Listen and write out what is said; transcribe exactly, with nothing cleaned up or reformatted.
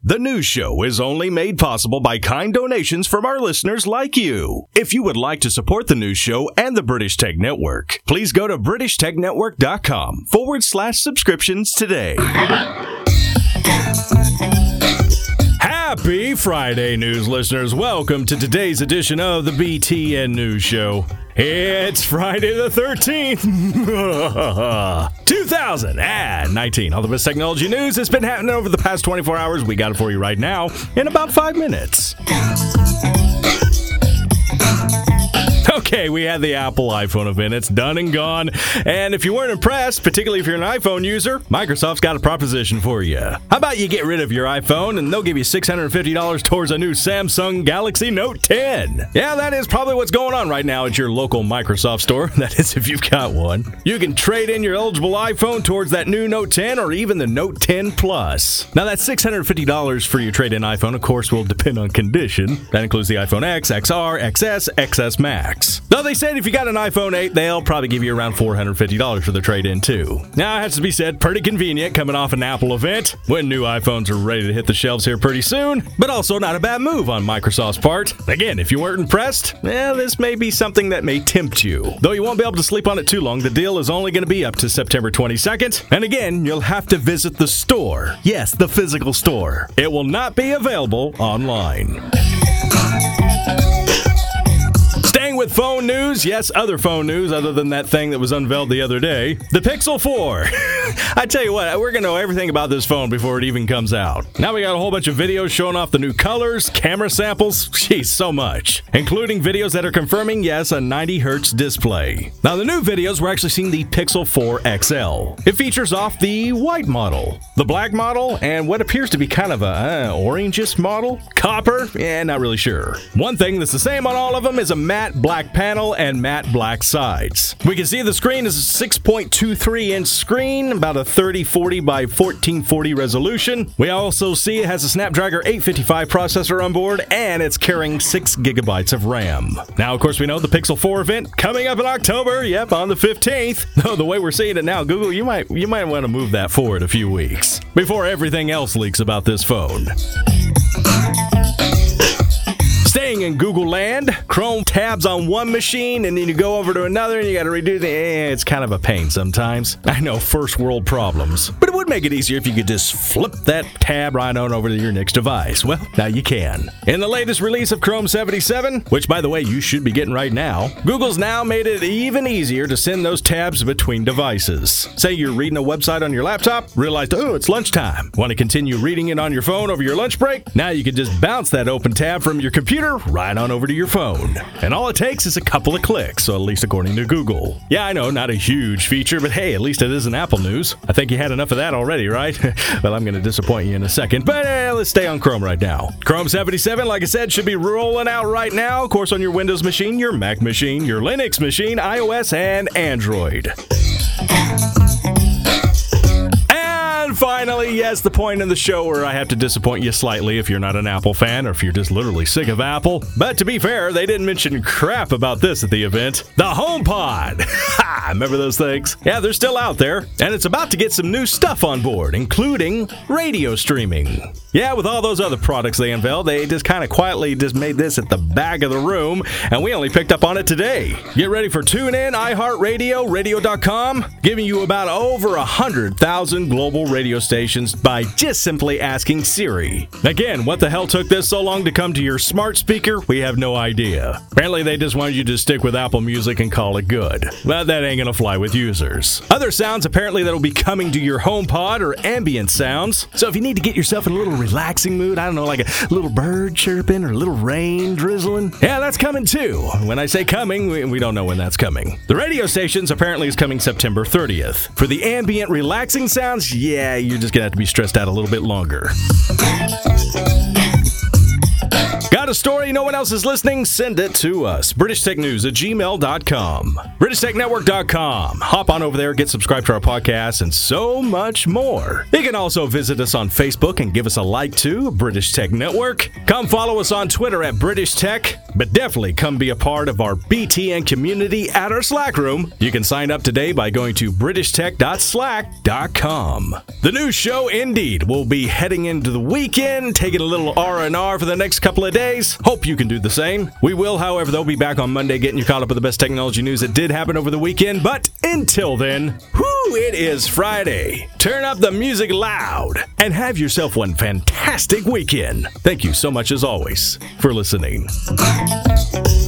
The news show is only made possible by kind donations from our listeners like you. If you would like to support the news show and the British Tech Network, please go to british tech network dot com forward slash subscriptions today. Happy Friday, news listeners. Welcome to today's edition of the B T N News Show. It's Friday the thirteenth, two thousand nineteen. All the best technology news has been happening over the past twenty-four hours. We got it for you right now in about five minutes. Okay, we had the Apple iPhone event. It's done and gone. And if you weren't impressed, particularly if you're an iPhone user, Microsoft's got a proposition for you. How about you get rid of your iPhone and they'll give you six hundred fifty dollars towards a new Samsung Galaxy Note ten. Yeah, that is probably what's going on right now at your local Microsoft store. That is if you've got one. You can trade in your eligible iPhone towards that new Note ten or even the Note ten Plus. Now, that six hundred fifty dollars for your trade-in iPhone, of course, will depend on condition. That includes the iPhone X, X R, X S, X S Max. Though they said if you got an iPhone eight, they'll probably give you around four hundred fifty dollars for the trade-in, too. Now, it has to be said, pretty convenient coming off an Apple event when new iPhones are ready to hit the shelves here pretty soon, but also not a bad move on Microsoft's part. Again, if you weren't impressed, well, this may be something that may tempt you. Though you won't be able to sleep on it too long, the deal is only going to be up to September twenty-second, and again, you'll have to visit the store. Yes, the physical store. It will not be available online. Staying with phone news, yes, other phone news other than that thing that was unveiled the other day, the Pixel four. I tell you what, we're going to know everything about this phone before it even comes out. Now we got a whole bunch of videos showing off the new colors, camera samples, geez, so much. Including videos that are confirming, yes, a ninety hertz display. Now the new videos, we're actually seeing the Pixel four X L. It features off the white model, the black model, and what appears to be kind of a uh, orangish model. Copper? Yeah, not really sure. One thing that's the same on all of them is a matte black panel and matte black sides. We can see the screen is a six point two three inch screen, about a thirty forty by fourteen forty resolution. We also see it has a Snapdragon eight fifty-five processor on board, and it's carrying six gigabytes of RAM. Now, of course, we know the Pixel four event coming up in October, yep, on the fifteenth. Though the way we're seeing it now, Google, you might you might want to move that forward a few weeks before everything else leaks about this phone. Staying in Google land, Chrome tabs on one machine and then you go over to another and you got to redo the... Eh, it's kind of a pain sometimes. I know, first world problems. But it would make it easier if you could just flip that tab right on over to your next device. Well, now you can. In the latest release of Chrome seventy-seven, which by the way you should be getting right now, Google's now made it even easier to send those tabs between devices. Say you're reading a website on your laptop, realized, oh, it's lunchtime. Want to continue reading it on your phone over your lunch break? Now you can just bounce that open tab from your computer right on over to your phone. And all it takes is a couple of clicks, so at least according to Google. Yeah, I know, not a huge feature, but hey, at least it isn't Apple news. I think you had enough of that already, right? Well, I'm going to disappoint you in a second, but uh, let's stay on Chrome right now. Chrome seventy-seven, like I said, should be rolling out right now. Of course, on your Windows machine, your Mac machine, your Linux machine, iOS, and Android. And finally, yes, the point in the show where I have to disappoint you slightly if you're not an Apple fan or if you're just literally sick of Apple. But to be fair, they didn't mention crap about this at the event. The HomePod! Ha! Remember those things? Yeah, they're still out there, and it's about to get some new stuff on board, including radio streaming. Yeah, with all those other products they unveiled, they just kind of quietly just made this at the back of the room, and we only picked up on it today. Get ready for TuneIn, iHeartRadio, radio dot com, giving you about over one hundred thousand global radio stations by just simply asking Siri. Again, what the hell took this so long to come to your smart speaker? We have no idea. Apparently, they just wanted you to stick with Apple Music and call it good. But that ain't gonna fly with users. Other sounds apparently that'll be coming to your HomePod are ambient sounds. So if you need to get yourself in a little relaxing mood, I don't know, like a little bird chirping or a little rain drizzling, yeah, that's coming too. When I say coming, we, we don't know when that's coming. The radio stations apparently is coming September thirtieth. For the ambient relaxing sounds, yeah, you're just gonna have to be stressed out a little bit longer. Got got a story no one else is listening? Send it to us. British Tech News at gmail dot com. British Tech Network dot com. Hop on over there, get subscribed to our podcast, and so much more. You can also visit us on Facebook and give us a like too, British Tech Network. Come follow us on Twitter at British Tech, but definitely come be a part of our B T N community at our Slack room. You can sign up today by going to british tech dot slack dot com. The new show, indeed, will be heading into the weekend, taking a little R and R for the next couple of days. Hope you can do the same. We will, however, though, be back on Monday getting you caught up with the best technology news that did happen over the weekend. But until then, whoo, it is Friday. Turn up the music loud and have yourself one fantastic weekend. Thank you so much, as always, for listening.